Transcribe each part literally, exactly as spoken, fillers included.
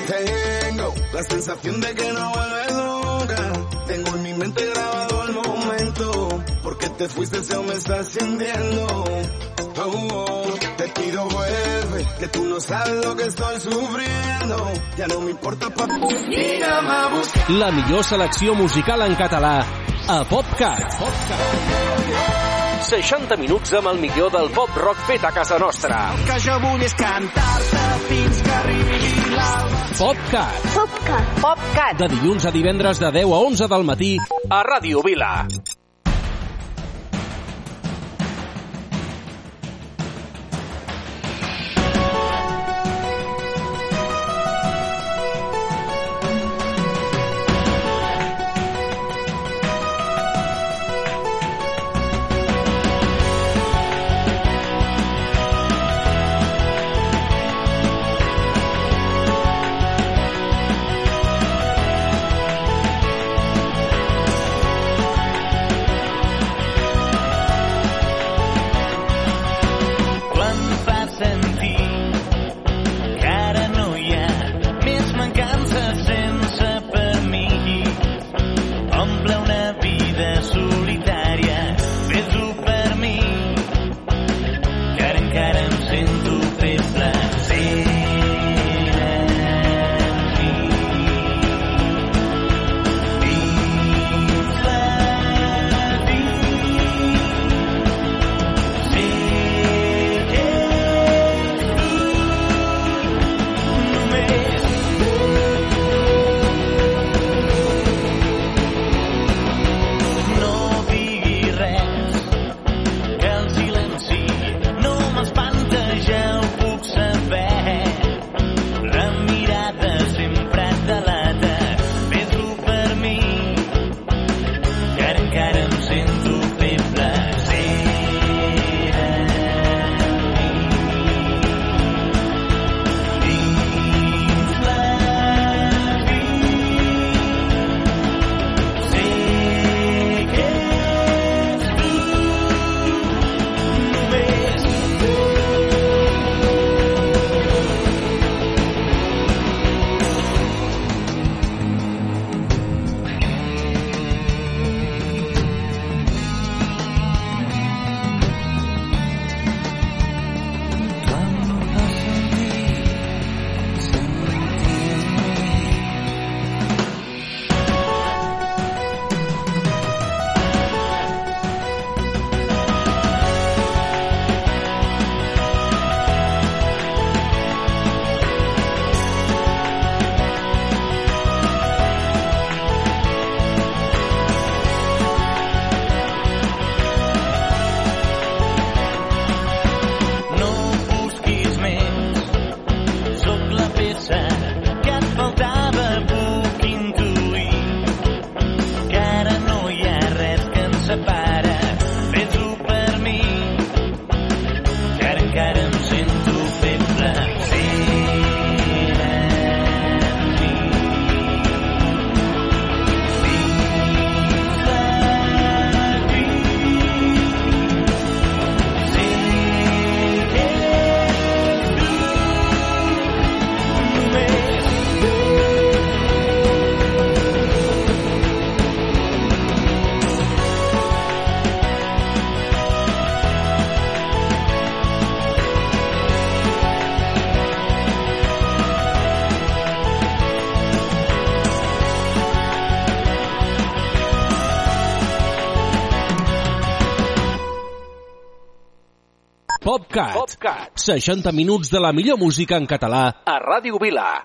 Tengo la sensación de que no vuelves nunca. Tengo en mi mente grabado el momento. Porque te fuiste, se me está sintiendo. Oh, oh, te pido vuelve, que tú no sabes lo que estoy sufriendo. Ya no me importa pa... Mírame a buscar. La millor selecció musical en català a PopCat. seixanta minuts amb el millor del pop rock fet a casa nostra. El que jo vull és cantar-te fins que arribi l'alba. PopCat. PopCat. PopCat. De dilluns a divendres de deu a onze del matí a Ràdio Vila. PopCat. PopCat. seixanta minuts de la millor música en català a Ràdio Vila.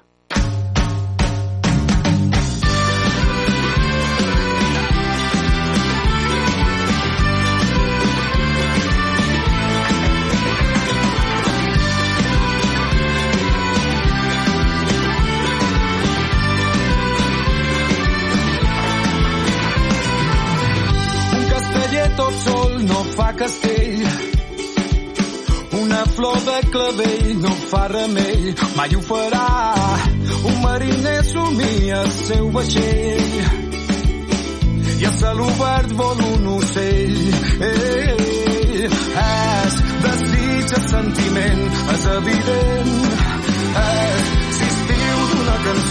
Un casteller tot sol no fa castell. Una flor de clavell no fa remei, mai ho farà. Un mariner somia el seu vaixell i a cel obert vol un ocell. Ei, és desig, és sentiment, és evident. És l'estiu d'una cançó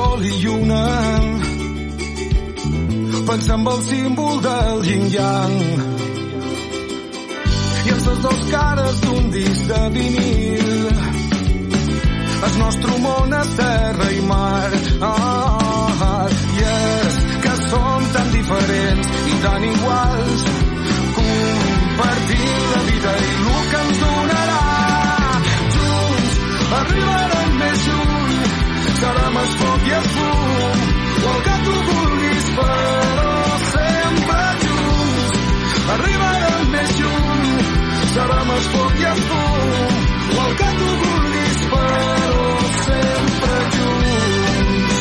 sol i lluna. Pensa en el símbol del yin-yang i en les dos cares d'un disc de vinil. El nostre món és terra i mar. Ah, i és que som tan diferents i tan iguals, compartint la vida i el que ens donarà. Junts arribarem més lluny, serem el foc i el fum, o el que tu vulguis, però sempre junts. Arribarem més lluny, serem el foc i el fum, o el que tu vulguis, però sempre junts.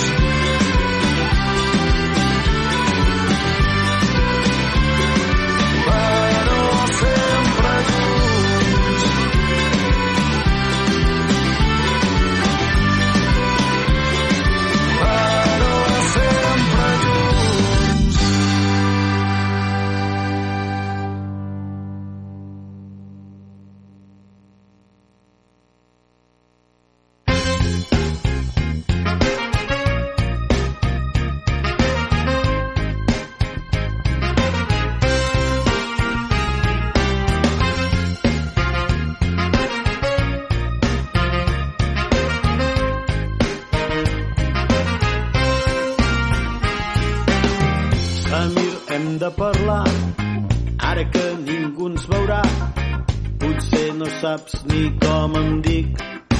Però sempre junts. Però sempre junts. Samir, hem de parlar, ara que ningú ens veurà. Potser no saps ni com em dic.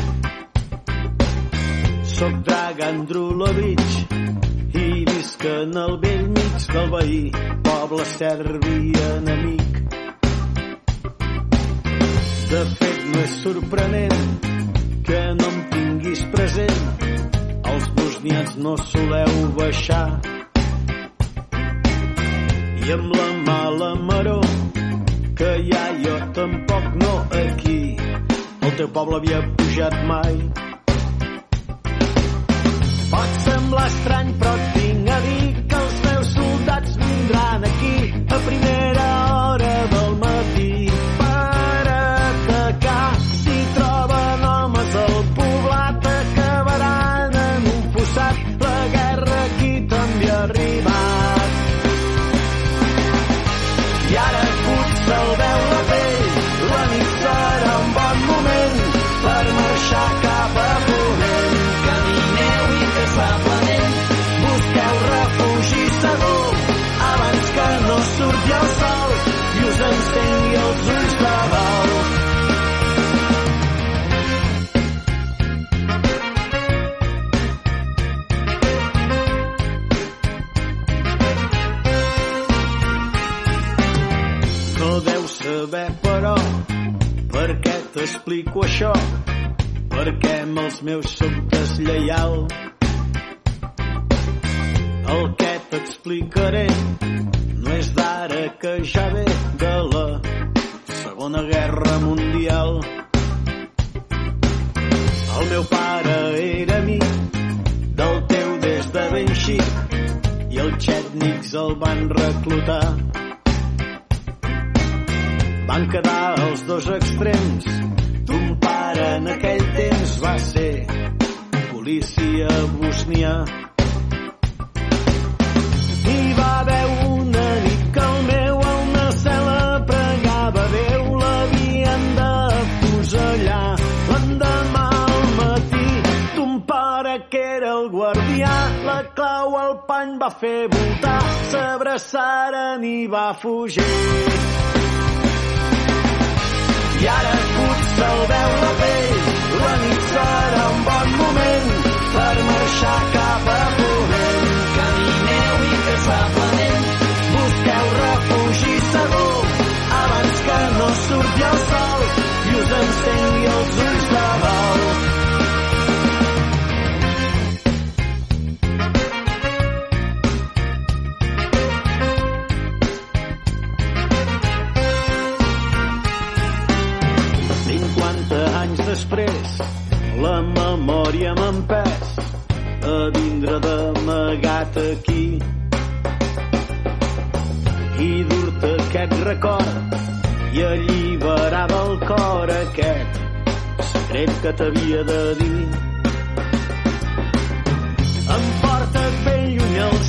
Soc Dragan Drulovic i visc en el vell mig del veí, poble serbi enemic. De fet, no és sorprenent que no em tinguis present. Els bosnians no soleu baixar. I amb la mala maror que hi ha, jo tampoc no aquí. El teu poble havia pujat mai. Pot semblar estrany, però et vinc a dir que els meus soldats vindran aquí a primera hora del matí per atacar. Si troben homes al poblat, acabaran en un fossat. La guerra aquí també ha arribat. I ara potser el veu la pell, la nit serà un bon moment per marxar cap a ponent. Camineu i fes la planent, busqueu refugi segur abans que no surti el sol i us encengui els ulls de bou. No deus saber, però, per què t'explico això, perquè amb els meus soc deslleial. El que t'explicaré no és d'ara, que ja ve de la Segona Guerra Mundial. El meu pare era amic del teu des de ben xic i els txètnics el van reclutar. Van quedar els dos extrems. Ton pare en aquell temps va ser policia bosnià. Hi va haver una nit que el meu al Nacela pregava Déu, l'havien de fusellar. L'endemà al matí ton pare, que era el guardià, la clau al pany va fer voltar, s'abraçaren i va fugir. I ara potser el veu la pell, la nit serà un bon moment per marxar cap a ponent. Camineu i fes la planent, busqueu refugi segur abans que no surti el sol i us encengui els ulls de bou. Després, la memòria m'ha empès a vindre d'amagat aquí i dur-te aquest record i alliberar del cor aquest secret que t'havia de dir. Em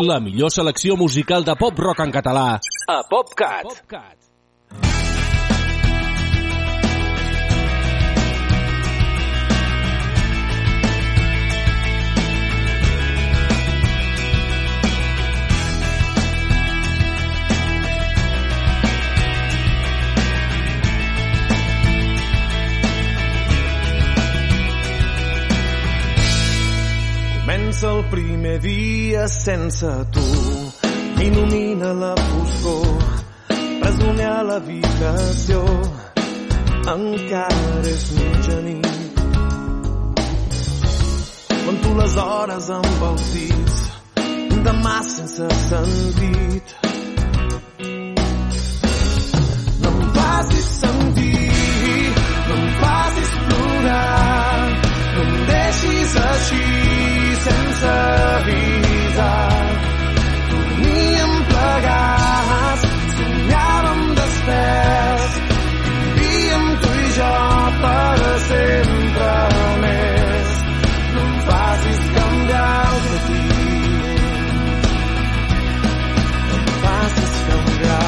La millor selecció musical de pop-rock en català a PopCat. PopCat. Comença el primer dia sense tu, il·lumina la foscor, presoner a l'habitació, encara és mitjanit. Conto les hores amb els dits, demà sense sentit. No em facis sentir, no em facis plorar, no em deixis així sense avisar. Dormíem plegats, somiàvem desperts, vivíem tu i jo per sempre més. No em facis canviar el matí, no em facis canviar.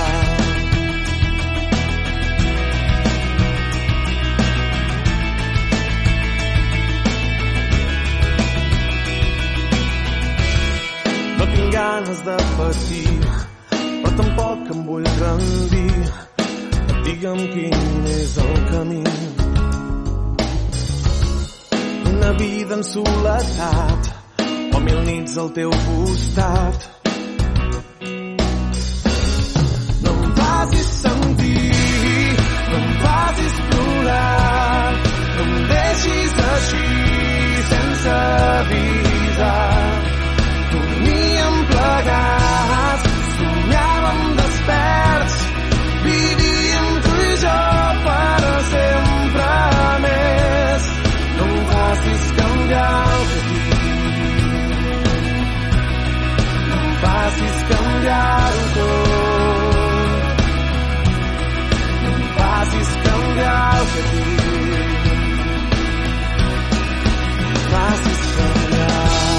Ganes de patir, però tampoc em vull rendir. Digue'm quin és el camí. Una vida en soledat o mil nits al teu costat. No em facis sentir, no em facis plorar, no em deixis així sense avisar. Dormíem plegats, somiàvem desperts, vivíem tu i jo per sempre més. No em facis canviar el camí, no em facis canviar-ho tot, no em facis canviar el camí, no em facis canviar.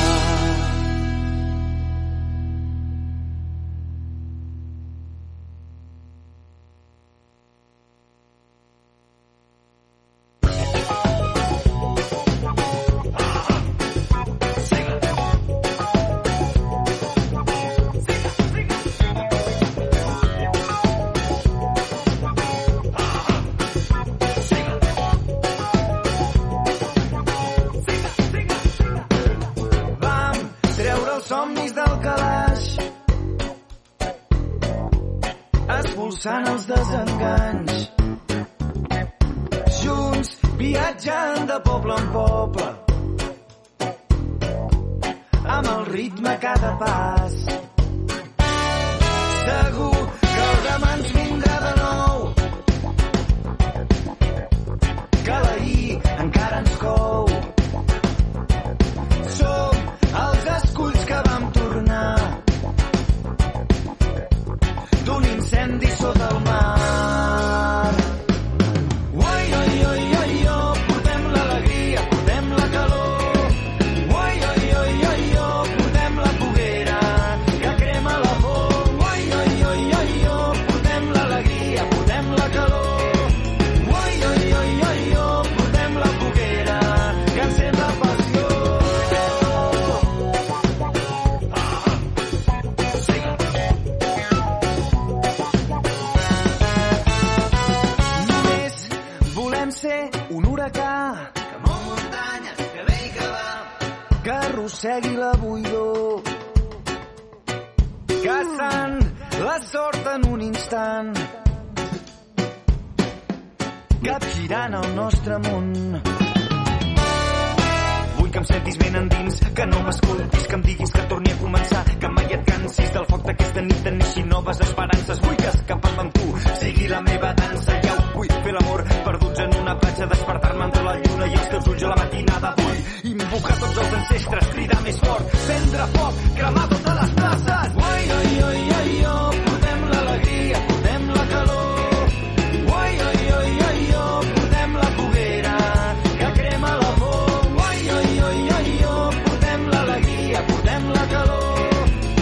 Expulsant els desenganys, junts viatjant de poble en poble, amb el ritme a cada pas. Segur que el demà ens vindrà de nou, que l'ahir encara ens cou. Som els esculls que vam tornar d'un incendi sota el mar. Oi, oi, oi, oi, oh, portem l'alegria, portem la calor. Oi, oi, oi, oi, oh, portem la foguera que crema la por. Oi, oi, oi, oi, oh, portem l'alegria, portem la calor. Oi, oi, oi, oi, oh, portem la foguera que encén la passió. Ser un huracà que mou muntanyes, que ve i que va, que arrossegui la buidor, caçant la sort en un instant, capgirant el nostre món. Vull que em sentis ben endins, que no m'escoltis, que em diguis que torni a començar, que mai et cansis del foc d'aquesta nit de neixi noves esperances. Vull que escapant amb tu sigui la meva dansa, ja ho vull fer l'amor perduts en una platja, despertar-me entre la lluna i els teus ulls a la matinada. Vull invocar tots els ancestres, cridar més fort, prendre foc, cremar totes les places. Oi, oi, oi, oi, oh, portem l'alegria, portem la calor. Oi, oi, oi, oi, oh, portem la foguera que crema la por. Oi, oi, oi, oi, oh, portem l'alegria, portem la calor.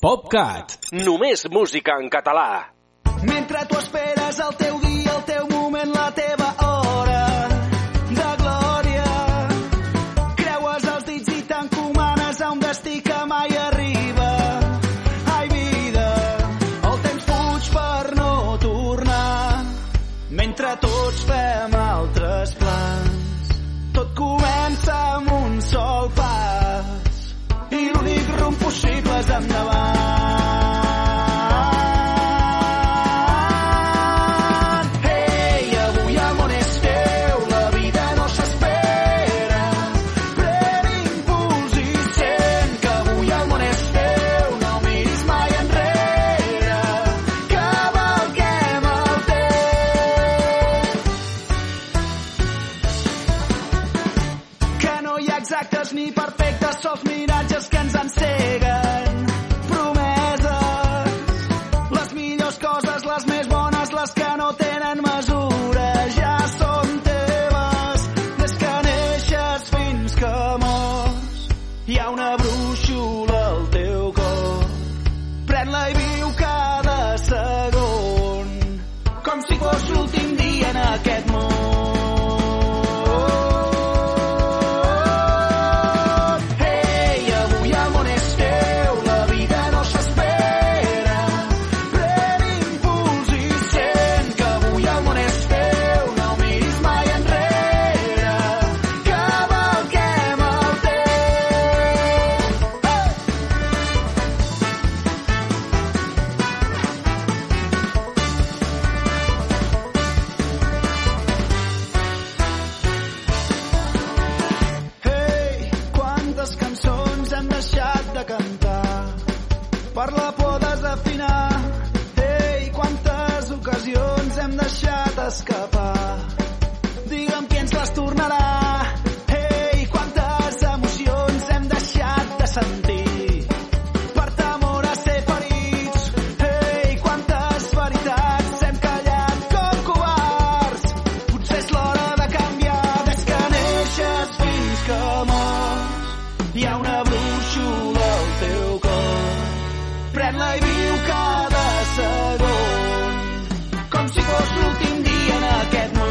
PopCat. Només música en català. Mentre tu esperes el teu dia, el teu moment, la teva hora de glòria, creues els dits i t'encomanes a un destí que mai arriba. Ai, vida, el temps fuig per no tornar. Mentre tots fem altres plans, tot comença amb un sol pas i l'únic rumb possible és endavant. Ni perfectes, sols miratges que ens enceguen. Promeses, les millors coses, les més bones, les que no tenen mesura, ja són teves. Des que neixes fins que mors, hi ha una brúixola al teu cor. Pren-la i viu cada segon, com si fos l'últim dia en aquest món. Per la por desafinar. Ei, quantes ocasions hem deixat escapar. Digue'm qui ens les tornarà. Ei, quantes emocions hem deixat de sentir per temor a ser ferits. Ei, quantes veritats hem callat com covards. Potser és l'hora de canviar. Des que neixes fins que mors, hi ha una brúixola al teu cor. Pren-la i viu cada segon, com si fos l'últim dia en aquest món.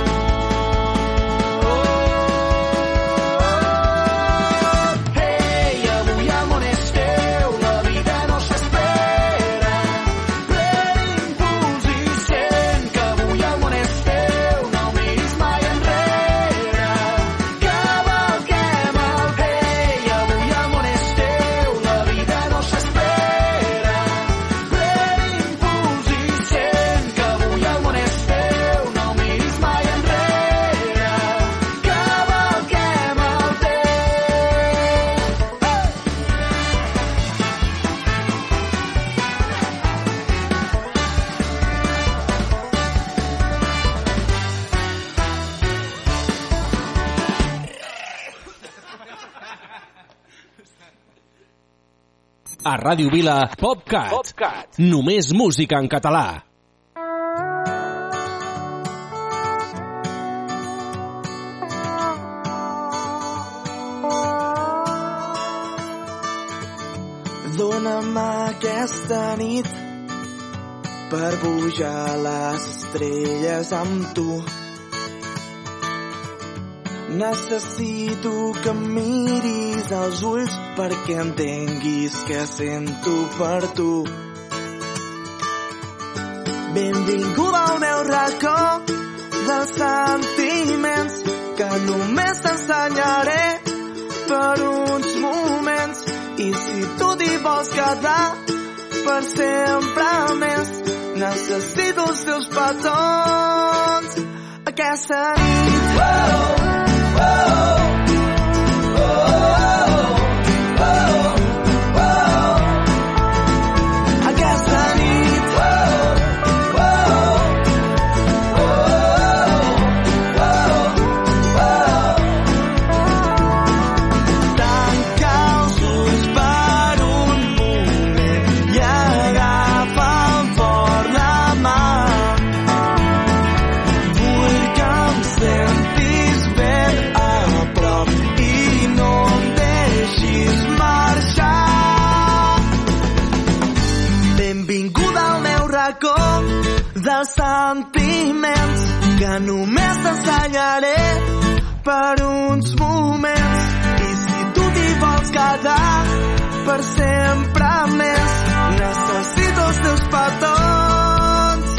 Ei, avui el món és teu, la vida no s'espera. Pren impuls i sent que avui el món és teu, no miris mai enrere. Cavalquem el vell, avui el món és teu, la vida no s'espera. A Ràdio Vila, PopCat. PopCat. Només música en català. Dóna'm aquesta nit per pujar les estrelles amb tu. Necessito que em miris als ulls perquè entenguis què sento per tu. Benvinguda al meu racó dels sentiments que només t'ensenyaré per uns moments. I si tu t'hi vols quedar per sempre més, necessito els teus petons aquesta nit. Oh! Oh, oh, oh, oh, oh. Aquesta nit. Oh, oh, oh, oh, oh. Tanca els ulls per un moment i agafa'm fort la mà. Vull que em sentis només t'ensenyaré per uns moments. I si tu t'hi vols quedar per sempre més, necessito els teus petons.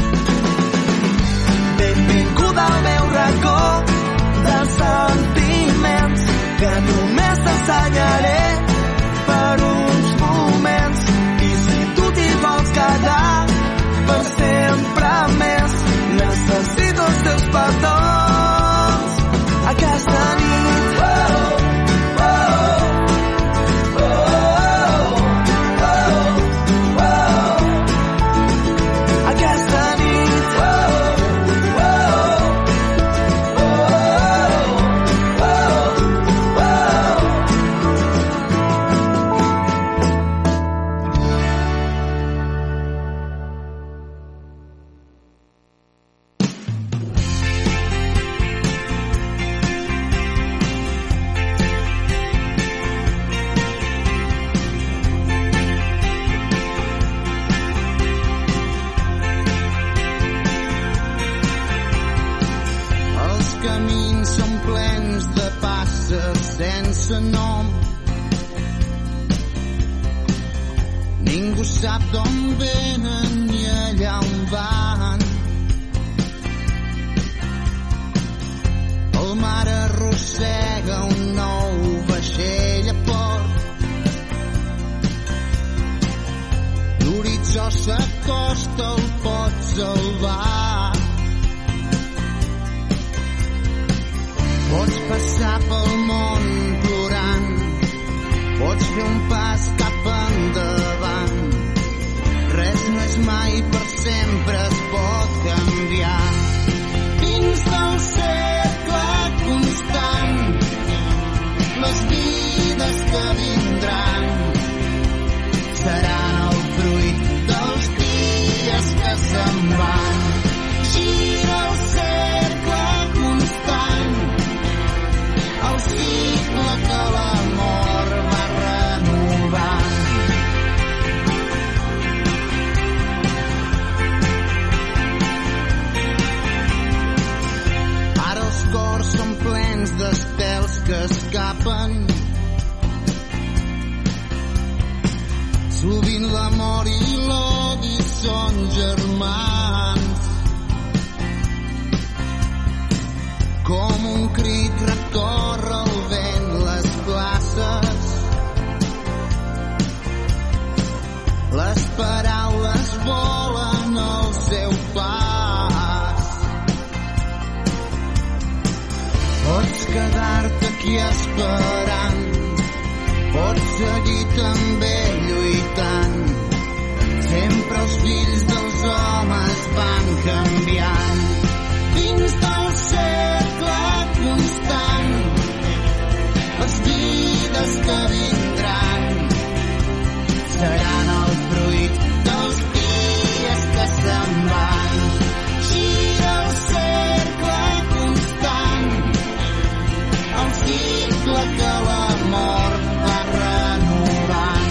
Benvinguda al meu racó de sentiments, que només t'ensenyaré per uns moments. I si tu t'hi vols quedar per sempre més, necessito els teus petons. Aquesta nit, oh, oh, oh, oh, oh, oh. Aquesta nit, oh, oh, oh, oh, oh, oh. Els camins són plens de passes sense nom. Ningú sap d'on venen ni allà on van. El mar arrossega un nou vaixell a port. L'horitzó s'acosta, el pot salvar. Pots passar pel món plorant, pots fer un pas cap endavant. Res no és mai per sempre, es pot canviar. Dins del cercle constant, les vides que vindran seran el fruit dels dies que se'n van. Gira el cercle constant, el cicle que l'amor va renovant. Ara els cors són plens d'estels que escapen. Sovint l'amor i l'odi són germans. Com un crit recorre el vent les places. Les paraules volen al seu pas. Pots quedar-te aquí esperant, pots seguir també lluitant. Sempre els fills dels homes van canviant. Dins del cercle constant, les vides que vindran seran el fruit dels dies que se'n van. Gira el cercle constant, el cicle que l'amor va renovant.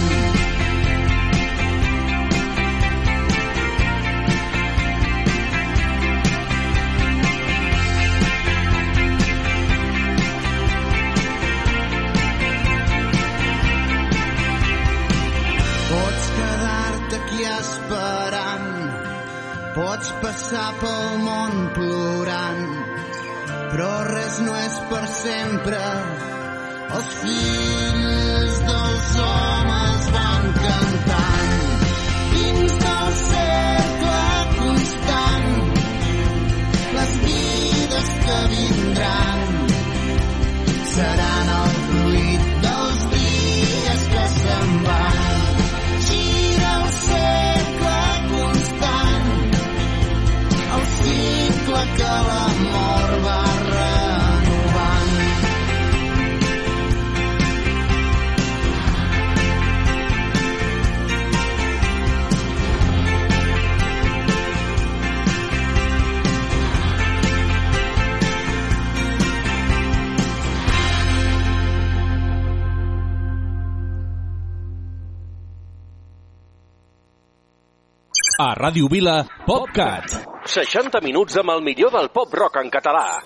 Pots quedar-te aquí esperant, pots passar pel món plorant, però res no és per sempre. Els fills dels homes van cantant. Dins del cercle constant, les vides que vindran seran el fruit dels dies que se'n van. Gira el cercle constant, el cicle que l'amor va renovant. A Ràdio Vila, PopCat. seixanta minuts amb el millor del pop-rock en català.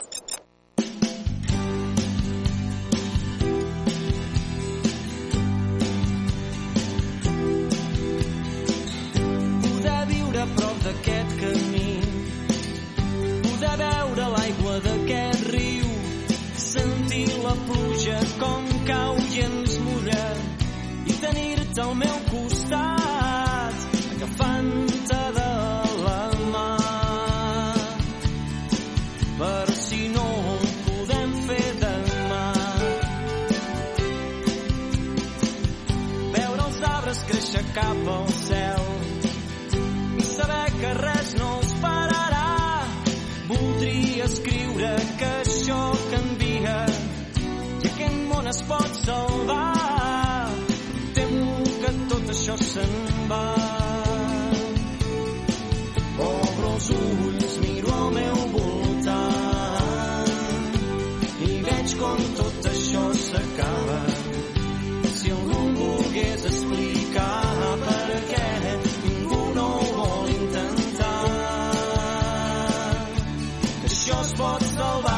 Poder viure a prop d'aquest camí, poder veure l'aigua d'aquest riu, sentir la pluja com cau i ens mulla i tenir-te al meu costat, agafant-te de la mà. Per si no ho podem fer demà, veure els arbres créixer cap al cel i saber que res no els pararà. Voldria escriure que això canvia i aquest món es pot salvar. Temo que tot això se'n va. Obro els ulls, miro al meu voltant i veig com tot això s'acaba. Si algú em volgués explicar per què ningú no ho vol intentar, que això es pot salvar.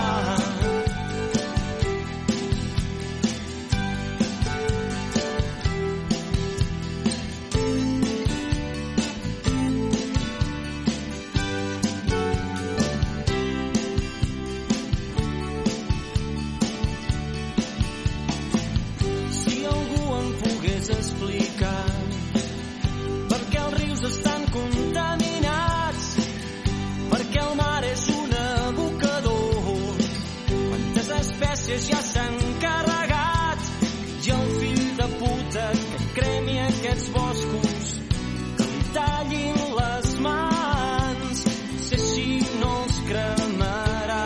Explicar per què els rius estan contaminats, per què el mar és un abocador, quantes espècies ja s'han carregat, i el fill de puta que cremi aquests boscos, que li tallin les mans, si així no els cremaran.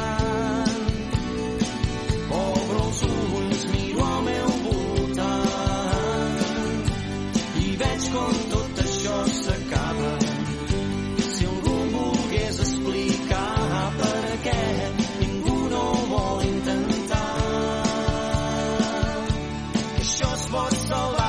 Obro els ulls, miro al meu com tot això s'acaba. Si algú volgués explicar per què ningú no vol intentar, que això es pot salvar.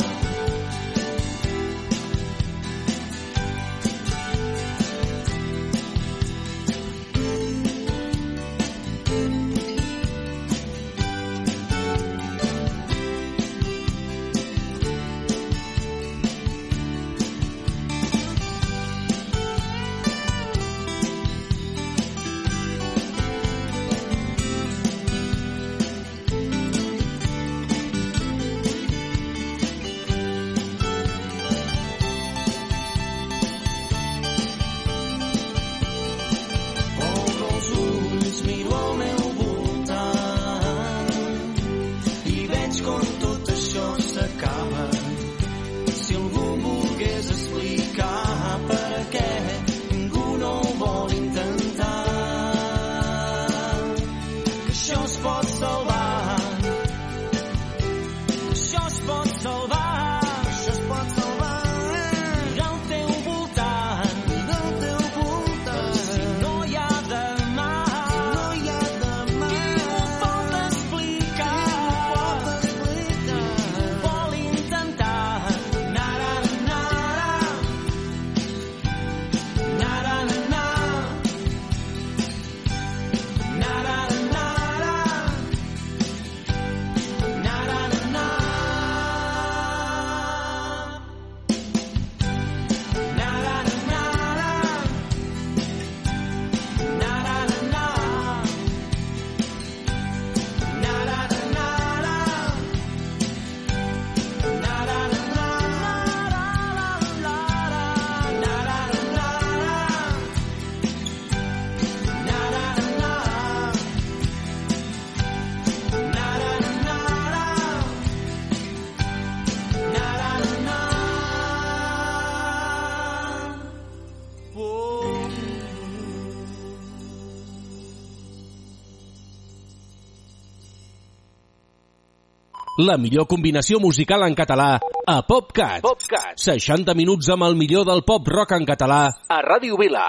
La millor combinació musical en català a PopCat. PopCat. seixanta minuts amb el millor del pop-rock en català a Ràdio Vila.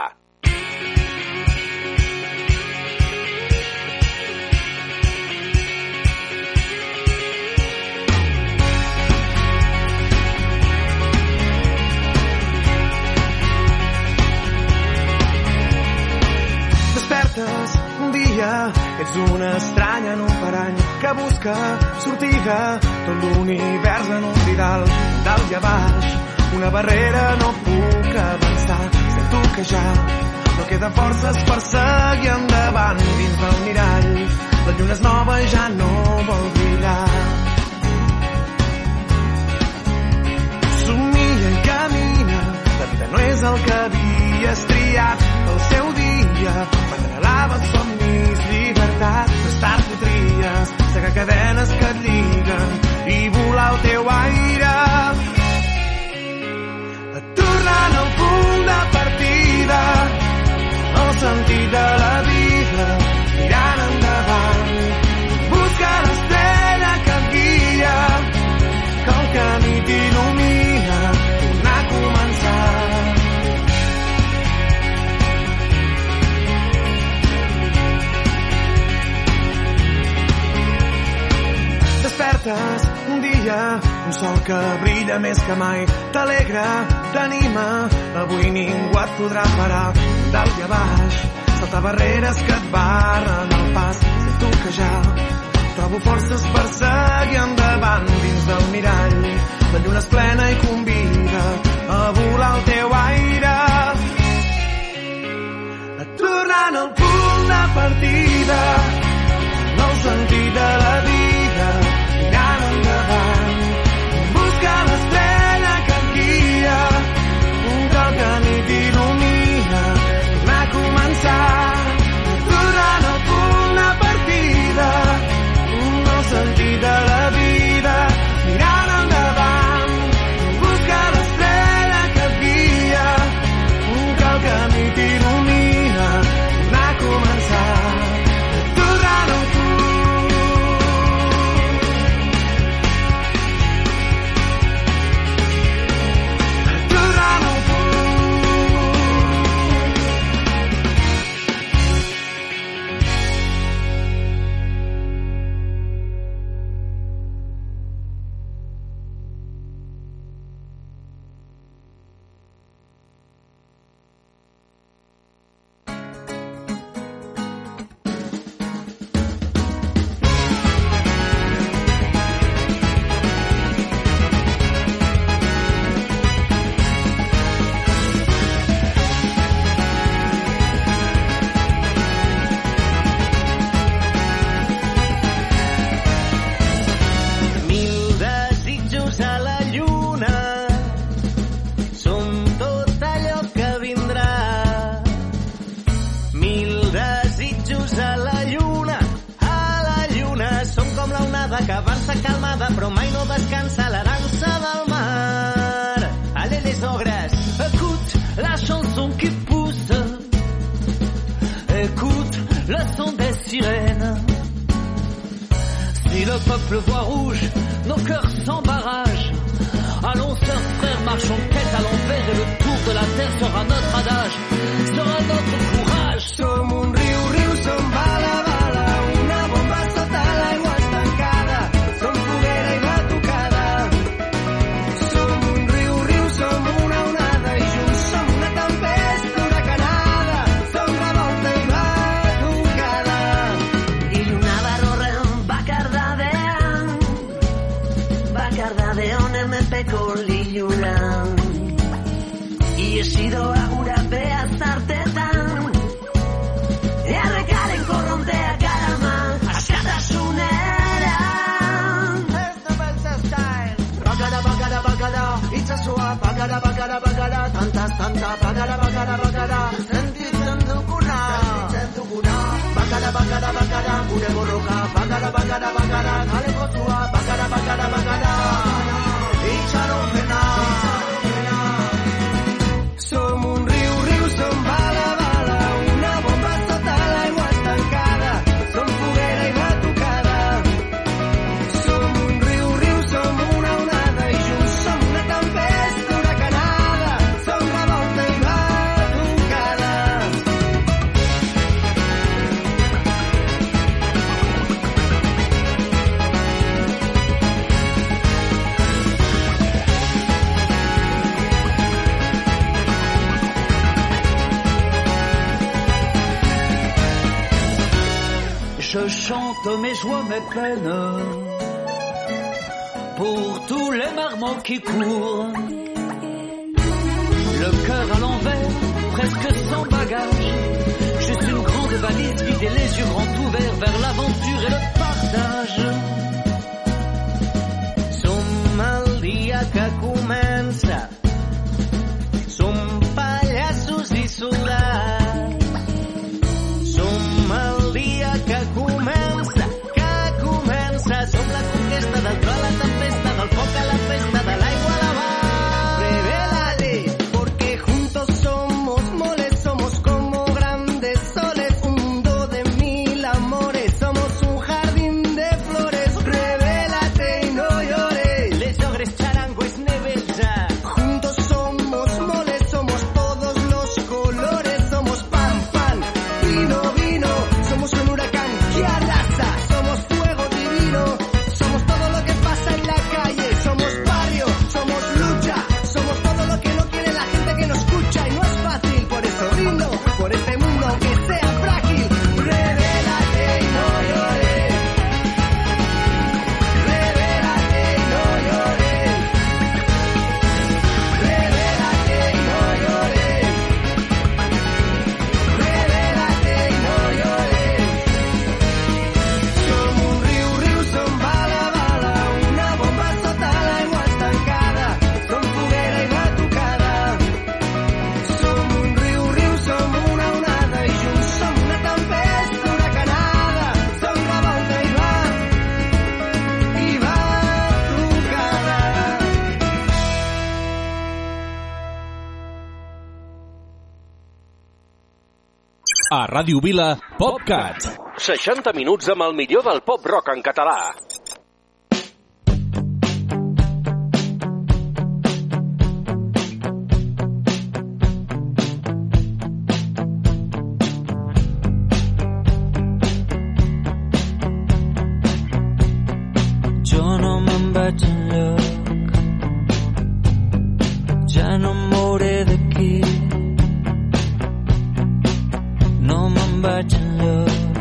estrany en un parany que busca sortida, tot l'univers en un didal, dalt i a baix, una barrera no puc avançar, sento que ja no queden forces per seguir endavant dins del mirall, la lluna és nova i ja no vol brillar. Somia i camina, la vida no és el que havies triat, el seu dia, prendre lava, somnis, llibertat, més tard podries segar cadenes que et lliguen i volar al teu aire. Tornant al punt de partida, el sentit de la vida, mirant endavant, busca l'estrella que et guia, que el camí t'il·lumina, tornar a començar. Despertes un dia, un sol que brilla més que mai, t'alegra, t'anima, avui ningú et podrà parar, dalt i a baix, saltar barreres que et barren el pas, sento que ja trobo forces per seguir endavant dins del mirall, la lluna és plena i convida a volar al teu aire. Tornant al punt de partida, el sentit de la vida, mirant endavant, busca l'estrella que et guia, que el camí t'il·lumina, tornar a començar. Tornant al punt de partida, el sentit de la vida, mirant endavant, busca l'estrella que et guia, que el camí t'il·lumina, tornar a començar. Tornant al punt. que avança calmada però mai no descansa la dansa del mar. Allez les ogres, écoute la chanson qui pousse, écoute le son des sirènes. Si le peuple voit rouge, nos cœurs s'embarragent. Allons sœurs, frères, marchons quête à l'envers et le tour de la terre sera notre adage, sera notre courage. Som un riu, riu, som bala, bala, una bomba sota l'aigua estancada, som foguera i batucada. Som un riu, riu, som una onada i junts som una tempesta huracanada, som revolta i batucada. Ilunada horren bakardadean, bakardadean hemen peko lilunan. Iesi doa gura behazartetan, errekaren korronteak garama askatasunera. Ez da beltza style. Bagara, bagara, bagara, itxasua, bagara, bagara, bagara, tantaz, tanta, bagara, bagara, bagara, sentitzen duguna, sentitzen duguna. Bagara, bagara, bagara, gure borroka, bagara, bagara, bagara, kalekotua, bagara, bagara, bagara, itxaropena. Som un riu, riu, som bala, bala, una bomba sota l'aigua estancada, som foguera i batucada. Som un riu, riu, som una onada i junts som una tempesta huracanada, som revolta i batucada. chante mes joies, mes peines, pour tous les marmots qui courent. Le cœur à l'envers, presque sans bagage, juste une grande valise vide et les yeux grands ouverts vers l'aventure et le partage. Som el dia que comença, som pallassos i soldats. Som el dia que comença, que comença, som la conquesta del tro a la tempesta, del foc a la festa, de l'aigua a la mar. Revélate, porque juntos somos moles, somos como grandes soles, un mundo de mil amores, somos un jardín de flores. Revélate y no llores, les ogres charango es nevesa. Juntos somos moles, somos todos los colores, somos pan, pan, vino, vino, somos un huracán que arrasa, somos fuego divino, somos todo lo que pasa en la calle, somos barrio, somos lucha, somos todo lo que no quiere la gente que nos escucha y no es fácil, por eso brindo por este mundo aunque sea frágil. Revélate y no llores, revélate y no llores, revélate y no llores, revélate y no llores. Som un riu, riu, som bala, bala, una bomba sota l'aigua estancada, som foguera i batucada. Som un riu, riu, som una onada i junts som una tempesta huracanada, som revolta i va, i batucada. A Ràdio Vila, PopCat. seixanta minuts amb el millor del pop-rock en català. Jo no me'n vaig enlloc, ja no em mouré d'aquí. No me'n vaig enlloc,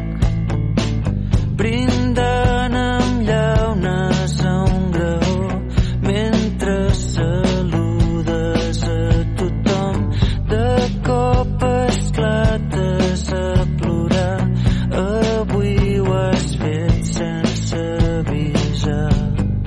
brindant amb llaunes a un graó, mentre saludes a tothom. De cop esclates a plorar, avui ho has fet sense avisar.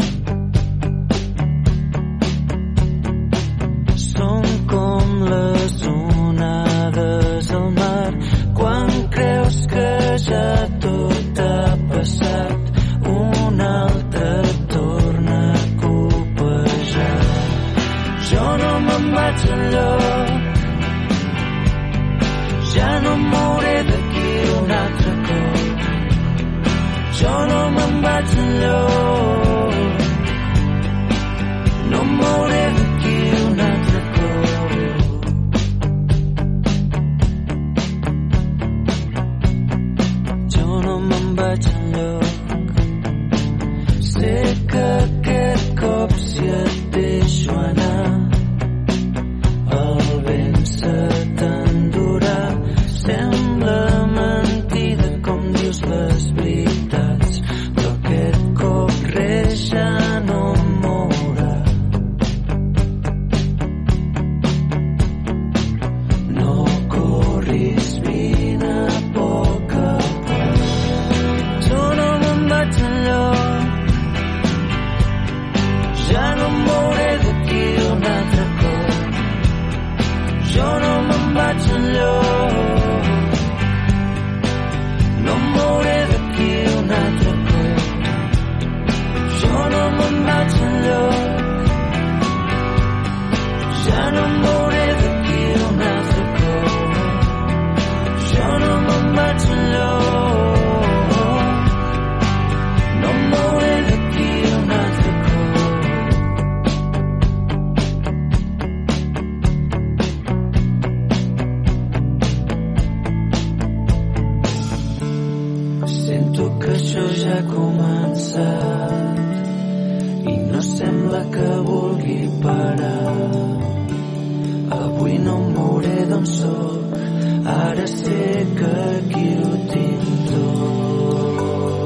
Som com les onades al mar, quan creus que ja tot ha passat, un altre torna a copejar. Jo no me'n vaig enlloc, ja no em mouré d'aquí un altre cop. Jo no me'n vaig enlloc, no em mouré d'aquí un altre cop. Jo no me'n vaig enlloc, sé que aquest cop si et deixo anar, el vent se t'endurà. Sembla mentida com dius les veritats, però aquest cop res ja no em mourà. No corris, vine a poc a poc. Jo no me'n vaig enlloc, ja no em mouré d'aquí un altre cop. Jo no me'n vaig enlloc, no em mouré d'aquí un altre cop. Jo no me'n vaig enlloc, ja no em mouré d'aquí un altre cop. Jo no me'n vaig enlloc, no em mouré d'aquí un altre cop. Sento que això ja ha començat i no sembla que vulgui parar. Avui no em mouré d'on soc, ara sé que aquí ho tinc tot.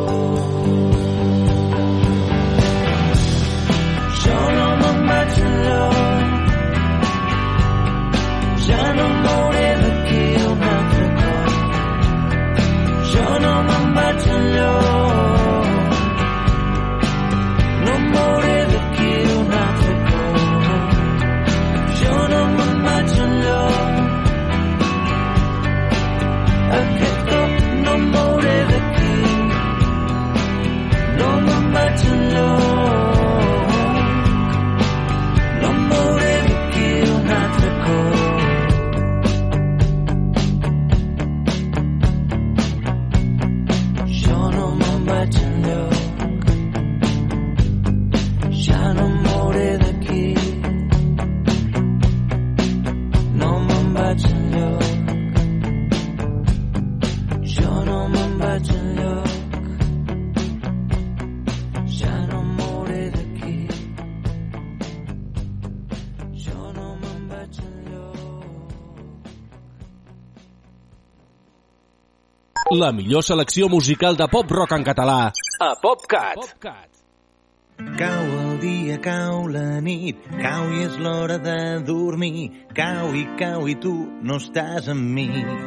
La millor selecció musical de pop-rock en català a PopCat. Cau el dia, cau la nit, cau i és l'hora de dormir. Cau i cau i tu no estàs amb mi.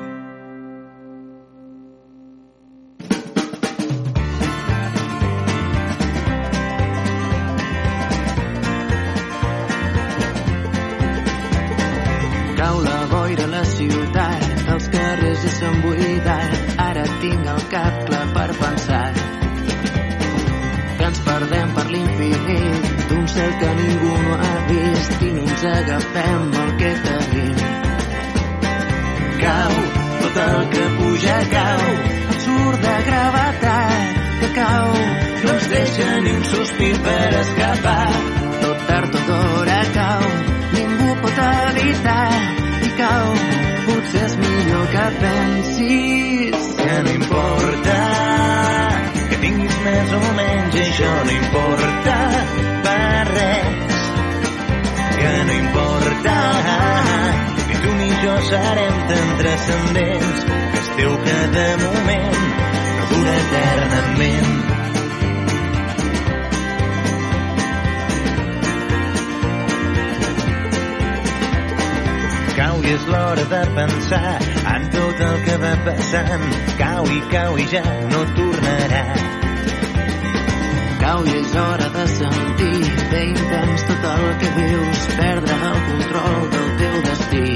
Cau la boira a la ciutat, els carrers ja s'han buidat. Ara tinc el cap clar per pensar que ens perdem per l'infinit d'un cel que ningú no ha vist i no ens agafem el que tenim. Cau tot el que puja, cau absurd de gravetat que cau, no ens deixa ni un sospir per escapar. Tot tard, tot d'hora cau, ningú pot evitar i cau. Potser és millor que pensis que no importa que tinguis més o menys, això no importa per res. Que no importa, ni tu ni jo serem tan transcendents, que és teu cada moment no dura eternament. Cau i és l'hora de pensar en tot el que va passant. Cau i cau i ja no tornarà. Cau i és hora de sentir bé intens tot el que vius, perdre el control del teu destí.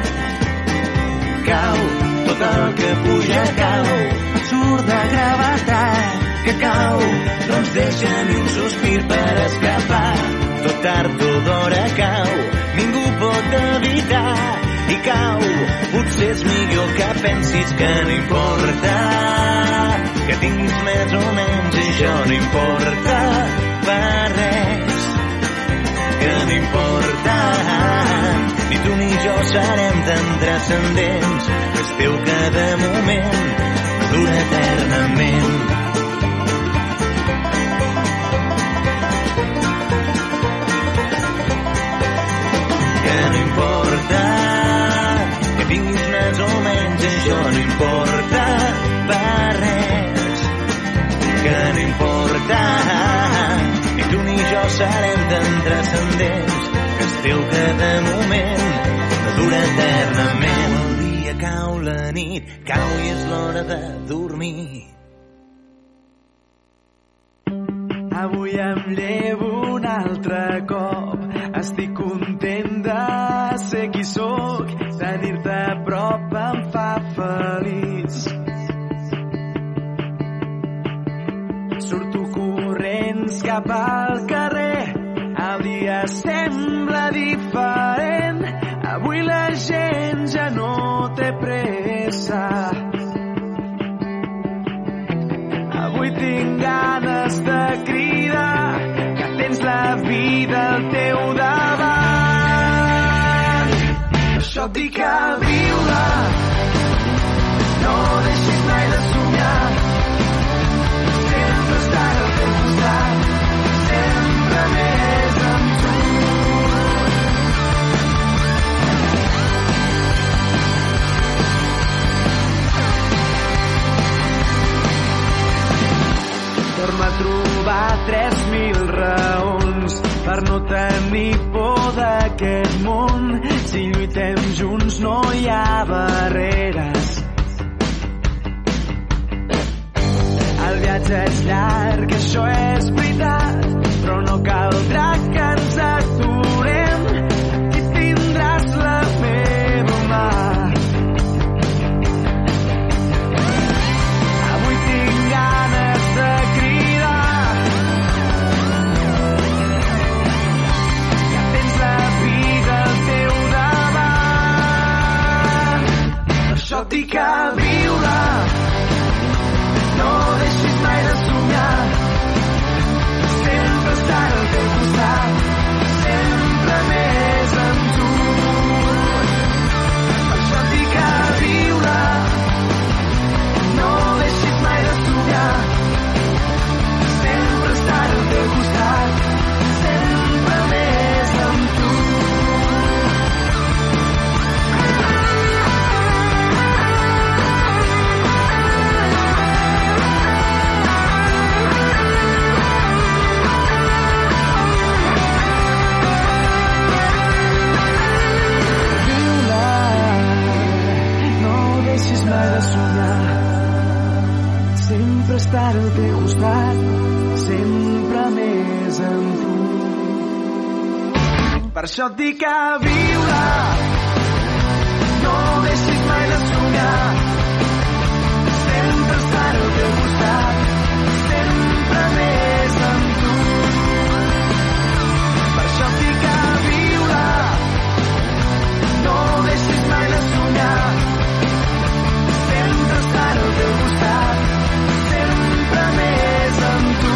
Cau tot el que puja, cau absurd de gravetat que cau, no ens deixa ni un sospir per escapar. Tot tard, tot d'hora cau, ningú pot evitar i cau. Potser és millor que pensis que no importa que tinguis més o menys, això no importa per res. Que no importa, ni tu ni jo serem tan transcendents, que és teu cada moment no dura eternament. Que no importa que tinguis més o menys, això no importa per res. Que no importa, ni tu ni jo serem tan transcendents, que és teu cada moment no dura eternament. El dia cau, la nit cau i és l'hora de dormir. Avui em llevo un altre cop, estic content de ser qui sóc, tenir-te a prop em fa feliç. Surto corrents cap al carrer, el dia sembla diferent, avui la gent ja no té pressa. Avui tinc ganes de cridar que tens la vida al teu davant. Això et dic a viure, no deixis mai de somiar, sempre estar al teu costat, sempre més amb tu. Torna a trobar tres mil raons per no tenir por d'aquest món. Si lluitem junts no hi ha barreres. El viatge és llarg, això és veritat, però no caldrà que ens aturem i tindràs la meva mà. Avui tinc ganes de cridar que tens la vida al teu davant. Per això et dic a viure, no deixis mai de somiar, costat, sempre més amb tu. Per això et dic a viure, no deixis mai de somiar, sempre estar al teu costat, sempre més amb tu. Per això et dic a viure, no deixis mai de somiar, sempre estar al teu costat, sempre més amb tu.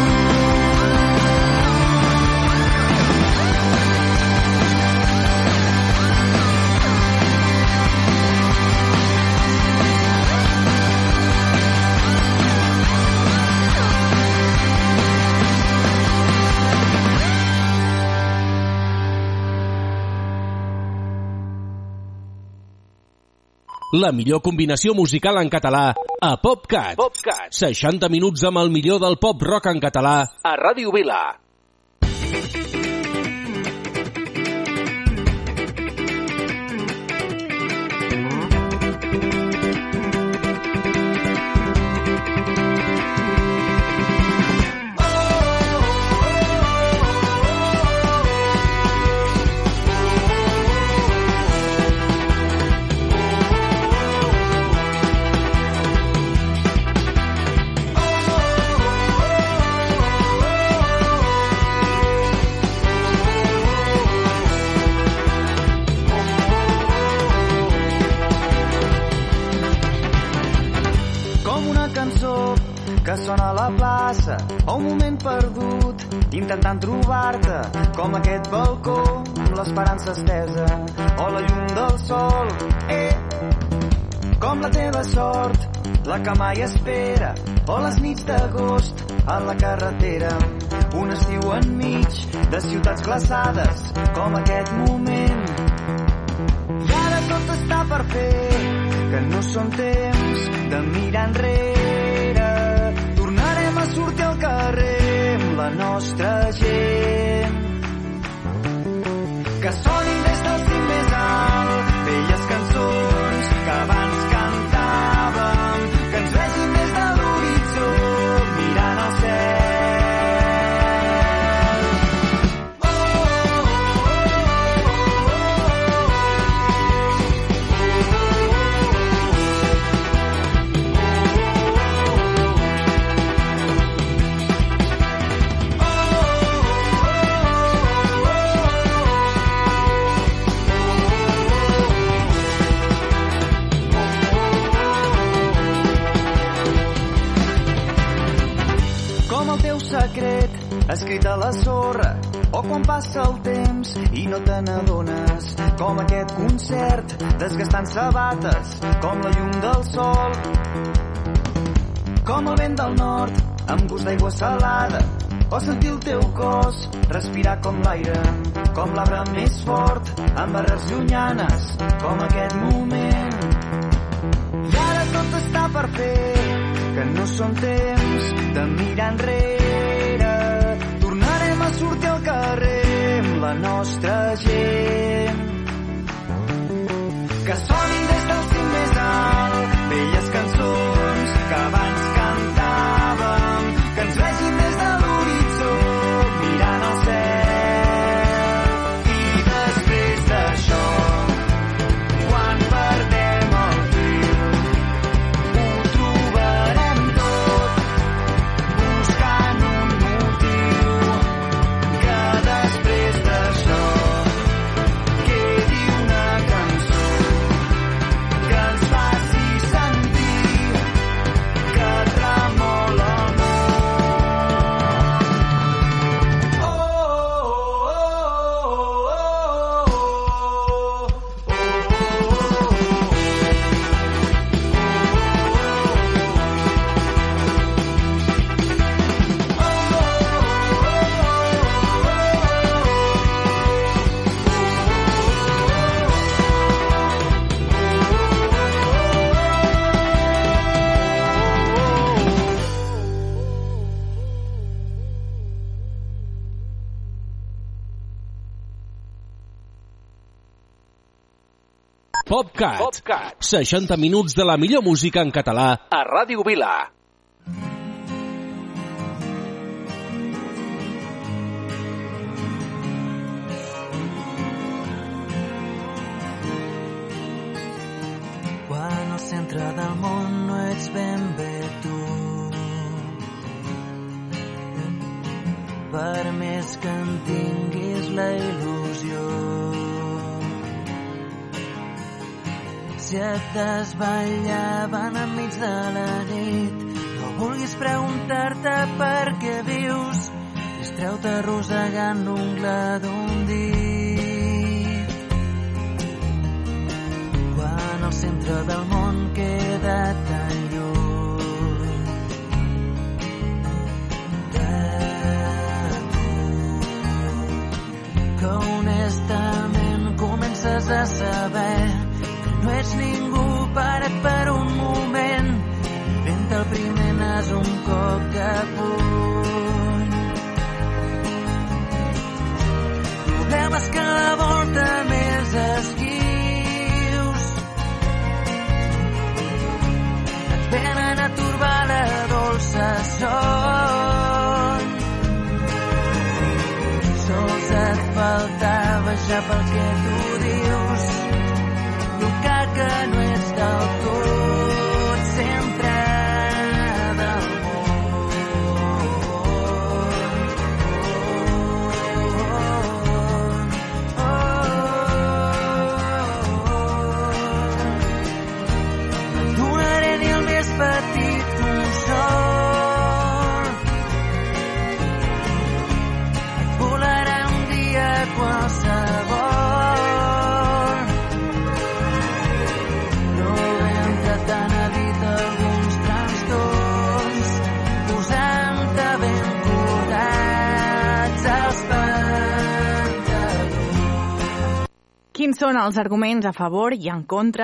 La millor combinació musical en català a PopCat. PopCat. seixanta minuts amb el millor del pop rock en català a Ràdio Vila. Que sona a la plaça, o un moment perdut, intentant trobar-te, com aquest balcó, amb l'esperança estesa, o la llum del sol, eh, com la teva sort, la que mai espera, o les nits d'agost, a la carretera, un estiu enmig de ciutats glaçades, com aquest moment. I ara tot està per fer, que no són temps de mirar enrere, sortir al carrer amb la nostra gent. Que sonin des del cim més alt velles cançons que abans cantàvem, que ens vegin des de l'horitzó mirant al cel. Oh, oh, secret escrit a la sorra, o quan passa el temps i no te n'adones, com aquest concert desgastant sabates, com la llum del sol, com el vent del nord amb gust d'aigua salada, o sentir el teu cos respirar com l'aire, com l'arbre més fort amb arrels llunyanes, com aquest moment. I ara tot està per fer, que no són temps de mirar enrere, tornarem a sortir al carrer amb la nostra gent. Que sonin des del cim més alt velles cançons que abans cantàvem, que ens vegin des de l'horitzó mirant al cel. I després d'això, quan perdem el fil, ho trobarem tot buscant un motiu, que després d'això quedi una cançó que ens faci sentir que tremol el món. Oh, oh, oh, PopCat. PopCat. seixanta minuts de la millor música en català a Ràdio Vila. per més que en tinguis la il·lusió. Si et desvetllaven enmig de la nit, no vulguis preguntar-te per què vius, distreu-te arrossegant l'ungla d'un dit. Quan el centre del món queda tan lluny de tu, que honestament comences a saber no ets ningú, para't per un moment, inventa el primer nas un cop de puny. Problemes cada volta més esquius et venen a turbar la dolça son. Sols et faltava ja pel que tu dius que no és del tot sempre del món. No et donaré ni el més petit consol, et volarà un dia qualsevol. Quins són els arguments a favor i en contra